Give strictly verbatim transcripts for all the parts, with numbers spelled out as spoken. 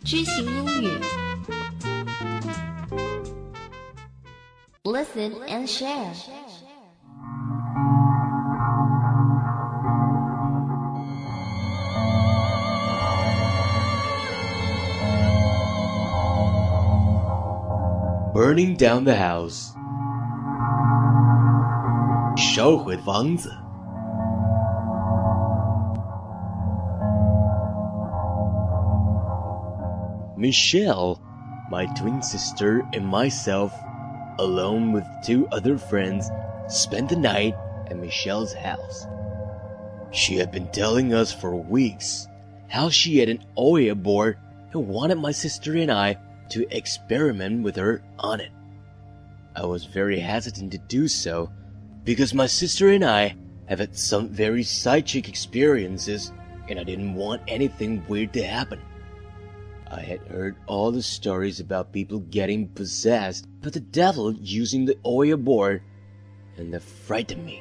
知行英语 Listen and share. Burning down the house. 烧毁房子。Michelle, my twin sister, and myself, along with two other friends, spent the night at Michelle's house. She had been telling us for weeks how she had an Ouija board and wanted my sister and I to experiment with her on it. I was very hesitant to do so because my sister and I have had some very psychic experiences and I didn't want anything weird to happen. I had heard all the stories about people getting possessed by the devil using the Ouija board, and that frightened me.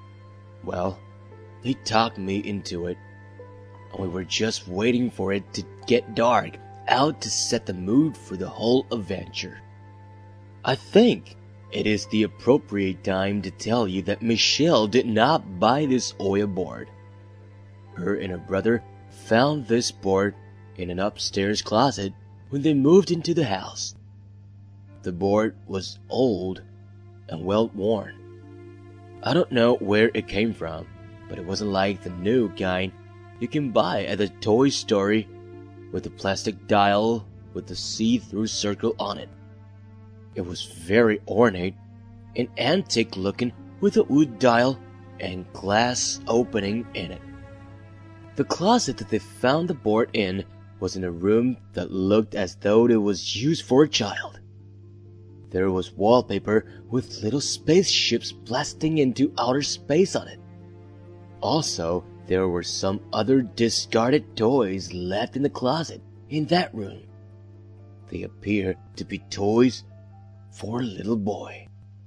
Well, they talked me into it, and we were just waiting for it to get dark out to set the mood for the whole adventure. I think it is the appropriate time to tell you that Michelle did not buy this Ouija board. Her and her brother found this board in an upstairs closet when they moved into the house. The board was old and well worn. I don't know where it came from, but it wasn't like the new kind you can buy at the toy store with a plastic dial with a see-through circle on it. It was very ornate and antique looking with a wood dial and glass opening in it. The closet that they found the board in was in a room that looked as though it was used for a child. There was wallpaper with little spaceships blasting into outer space on it. Also, there were some other discarded toys left in the closet in that room. They appear to be toys for a little boy.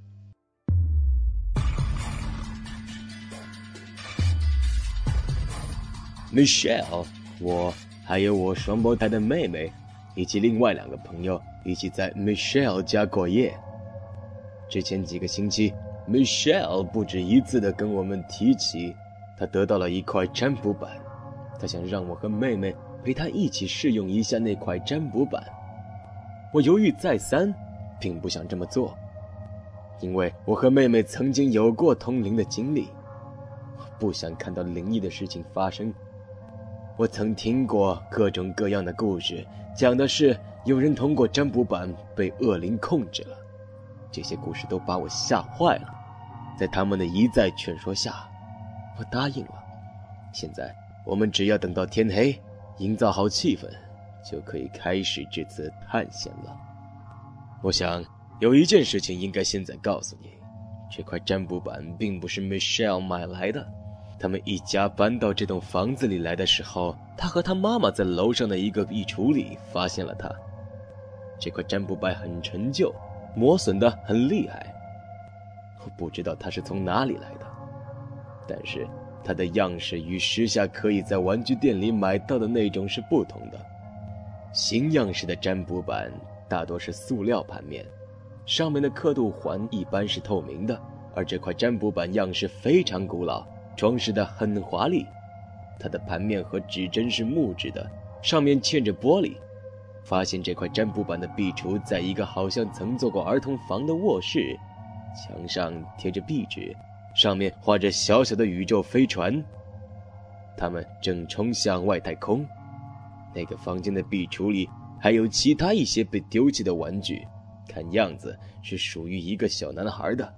Michelle, 我还有我双胞胎的妹妹以及另外两个朋友一起在 Michelle 家过夜。之前几个星期 Michelle 不止一次地跟我们提起她得到了一块占卜板，她想让我和妹妹陪她一起试用一下那块占卜板。我犹豫再三，并不想这么做，因为我和妹妹曾经有过通灵的经历，我不想看到灵异的事情发生。我曾听过各种各样的故事，讲的是有人通过占卜板被恶灵控制了，这些故事都把我吓坏了。在他们的一再劝说下，我答应了。现在我们只要等到天黑，营造好气氛，就可以开始这次探险了。我想有一件事情应该现在告诉你，这块占卜板并不是 Michelle 买来的。他们一家搬到这栋房子里来的时候，他和他妈妈在楼上的一个壁橱里发现了它。这块占卜板很陈旧，磨损得很厉害。我不知道它是从哪里来的，但是它的样式与时下可以在玩具店里买到的那种是不同的。新样式的占卜板大多是塑料盘面，上面的刻度环一般是透明的，而这块占卜板样式非常古老，装饰得很华丽。它的盘面和指针是木质的，上面嵌着玻璃。发现这块占卜板的壁橱在一个好像曾做过儿童房的卧室，墙上贴着壁纸，上面画着小小的宇宙飞船，它们正冲向外太空。那个房间的壁橱里还有其他一些被丢弃的玩具，看样子是属于一个小男孩的。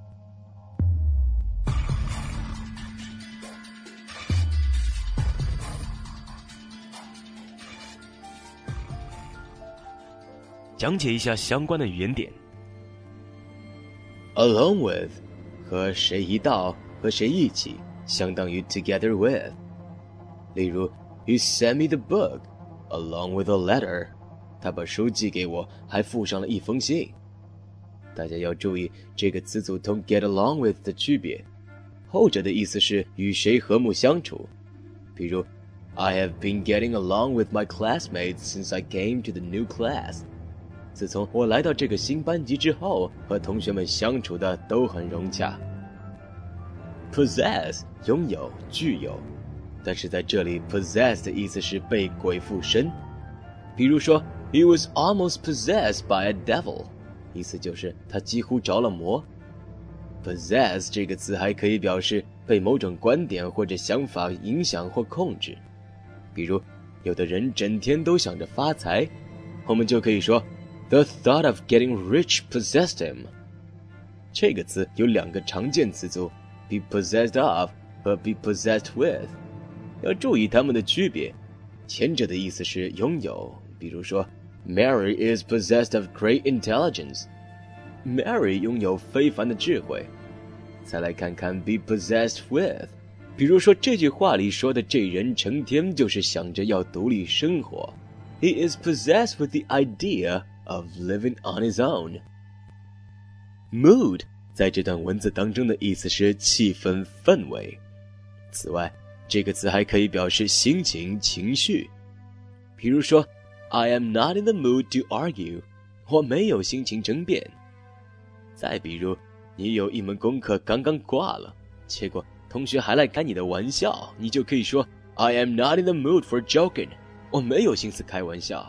讲解一下相关的语言点。 Along with 和谁一道和谁一起相当于 together with。 例如 He sent me the book along with a letter， 他把书寄给我，还附上了一封信。大家要注意这个词组同 get along with 的区别，后者的意思是与谁和睦相处。比如 I have been getting along with my classmates since I came to the new class. 自从我来到这个新班级之后，和同学们相处的都很融洽。Possess 拥有、具有，但是在这里 possess 的意思是被鬼附身。比如说 He was almost possessed by a devil， 意思就是他几乎着了魔。Possess 这个词还可以表示被某种观点或者想法影响或控制。比如有的人整天都想着发财，我们就可以说 The thought of getting rich possessed him。 这个词有两个常见词组， be possessed of 和 be possessed with， 要注意它们的区别。前者的意思是拥有，比如说 Mary is possessed of great intelligence， Mary 拥有非凡的智慧。再来看看 be possessed with， 比如说这句话里说的这人成天就是想着要独立生活， He is possessed with the idea of living on his own。 Mood 在这段文字当中的意思是气氛、氛围。此外，这个词还可以表示心情、情绪。比如说 I am not in the mood to argue， 我没有心情争辩。再比如你有一门功课刚刚挂了，结果同学还来开你的玩笑，你就可以说 I am not in the mood for joking， 我没有心思开玩笑。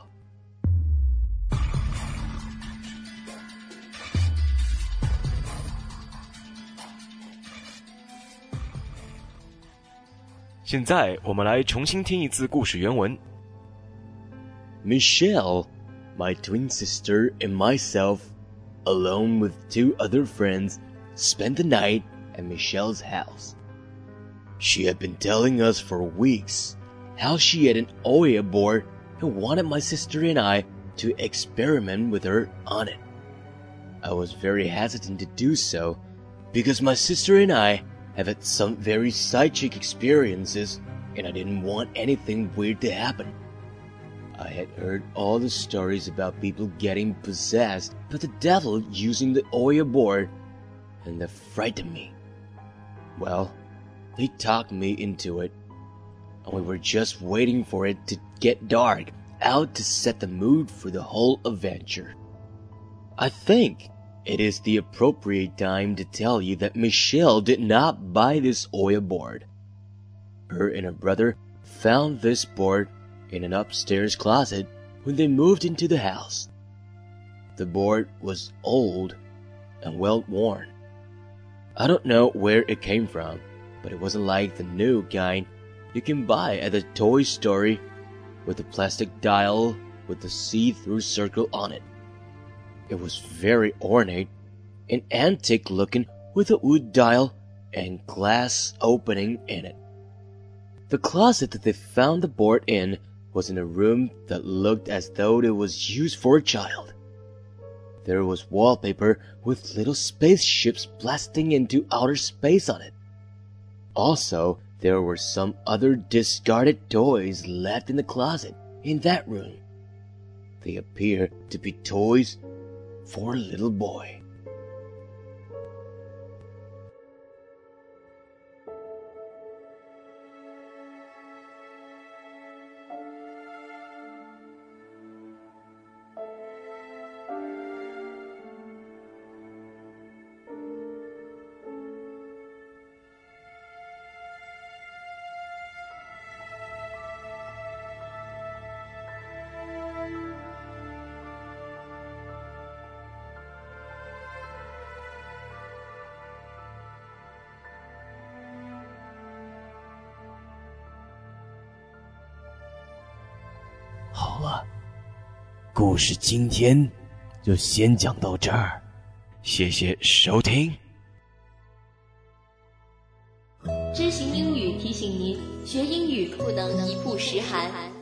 现在我们来重新听一次故事原文。 Michelle, my twin sister and myself, alone with two other friends, spent the night at Michelle's house. She had been telling us for weeks how she had an Ouija board and wanted my sister and I to experiment with her on it. I was very hesitant to do so because my sister and I have had some very psychic experiences and I didn't want anything weird to happen. I had heard all the stories about people getting possessed by the devil using the Ouija board, and that frightened me. Well, they talked me into it, and we were just waiting for it to get dark, out to set the mood for the whole adventure. I think it is the appropriate time to tell you that Michelle did not buy this Ouija board. Her and her brother found this board in an upstairs closet when they moved into the house. The board was old and well worn. I don't know where it came from, but it wasn't like the new kind you can buy at the toy store with a plastic dial with a see-through circle on it. It was very ornate and antique looking with a wood dial and glass opening in it. The closet that they found the board in was in a room that looked as though it was used for a child. There was wallpaper with little spaceships blasting into outer space on it. Also, there were some other discarded toys left in the closet in that room. They appear to be toys for a little boy. “好了，故事今天就先讲到这儿，谢谢收听。” 知行英语提醒您，学英语不能一曝十寒。